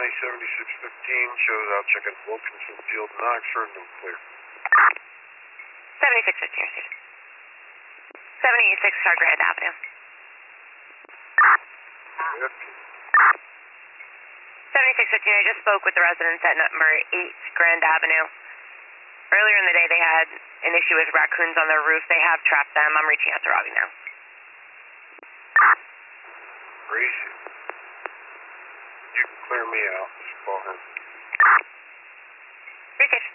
shows out checking Wilkinson Field and Oxford and clear. 7615 received. 786 Star Grand Avenue. Yep. 7615, I just spoke with the residents at number 8 Grand Avenue. Earlier in the day they had an issue with raccoons on their roof. They have trapped them. I'm reaching out to Robbie now. Gracie. You can clear me out. Just call him. Appreciate it.